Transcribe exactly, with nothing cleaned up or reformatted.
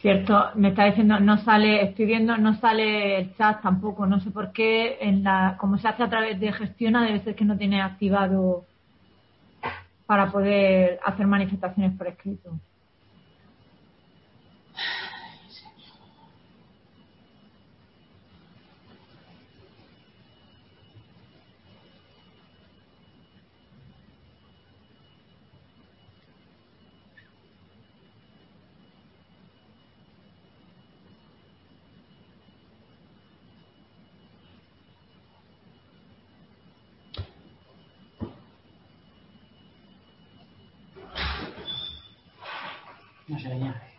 Cierto, me está diciendo, no sale, estoy viendo, no sale el chat tampoco, no sé por qué, en la, como se hace a través de Gestiona, debe ser que no tiene activado para poder hacer manifestaciones por escrito. No se veía.